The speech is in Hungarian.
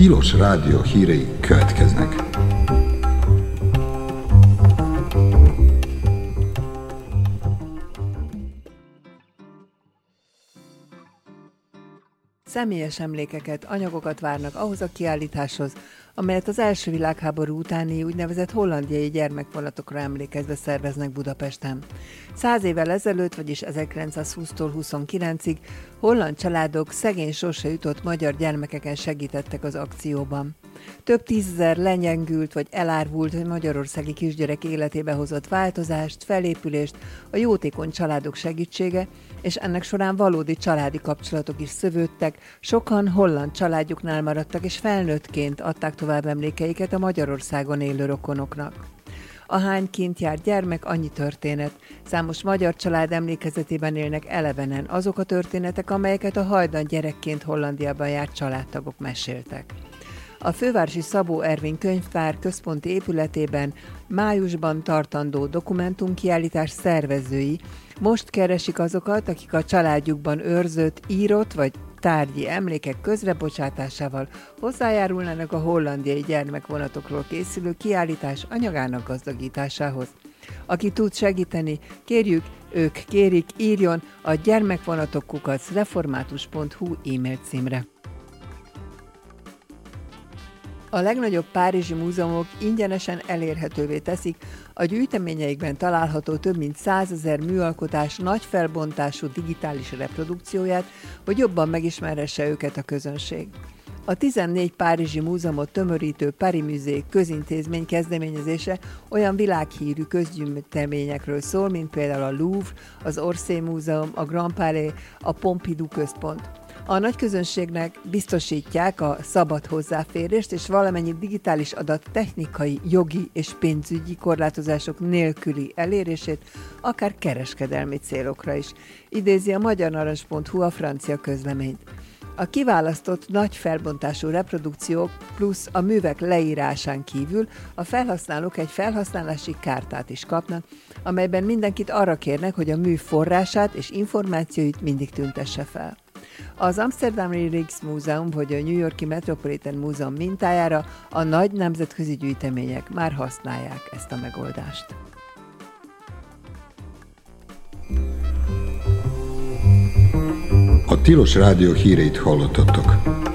Tilos Rádió hírei következnek. Személyes emlékeket, anyagokat várnak ahhoz a kiállításhoz, amelyet az első világháború utáni úgynevezett hollandiai gyermekvonatokra emlékezve szerveznek Budapesten. 100 évvel ezelőtt, vagyis 1920-tól 29-ig holland családok szegény sorsa jutott magyar gyermekeken segítettek az akcióban. Több tízezer lenyengült vagy elárvult, hogy magyarországi kisgyerek életébe hozott változást, felépülést, a jótékony családok segítsége, és ennek során valódi családi kapcsolatok is szövődtek, sokan holland családjuknál maradtak, és felnőttként adták tovább emlékeiket a Magyarországon élő rokonoknak. Ahány kint jár gyermek, annyi történet. Számos magyar család emlékezetében élnek elevenen azok a történetek, amelyeket a hajdan gyerekként Hollandiában járt családtagok meséltek. A fővárosi Szabó Ervin könyvtár központi épületében májusban tartandó dokumentumkiállítás szervezői most keresik azokat, akik a családjukban őrzött, írott vagy tárgyi emlékek közrebocsátásával hozzájárulnának a hollandiai gyermekvonatokról készülő kiállítás anyagának gazdagításához. Aki tud segíteni, kérjük, ők kérik, írjon a gyermekvonatok@református.hu e-mail címre. A legnagyobb párizsi múzeumok ingyenesen elérhetővé teszik a gyűjteményeikben található több mint 100 000 műalkotás nagy felbontású digitális reprodukcióját, hogy jobban megismerhesse őket a közönség. A 14 párizsi múzeumot tömörítő Paris Musée közintézmény kezdeményezése olyan világhírű közgyűjteményekről szól, mint például a Louvre, az Orsay Múzeum, a Grand Palais, a Pompidou Központ. A nagyközönségnek biztosítják a szabad hozzáférést és valamennyi digitális adat technikai, jogi és pénzügyi korlátozások nélküli elérését, akár kereskedelmi célokra is, idézi a magyarnarancs.hu a francia közleményt. A kiválasztott nagy felbontású reprodukciók plusz a művek leírásán kívül a felhasználók egy felhasználási kártát is kapnak, amelyben mindenkit arra kérnek, hogy a mű forrását és információit mindig tüntesse fel. Az Amsterdami Rijksmuseum vagy a New York-i Metropolitan Múzeum mintájára a nagy nemzetközi gyűjtemények már használják ezt a megoldást. A Tilos Rádió híreit hallottatok.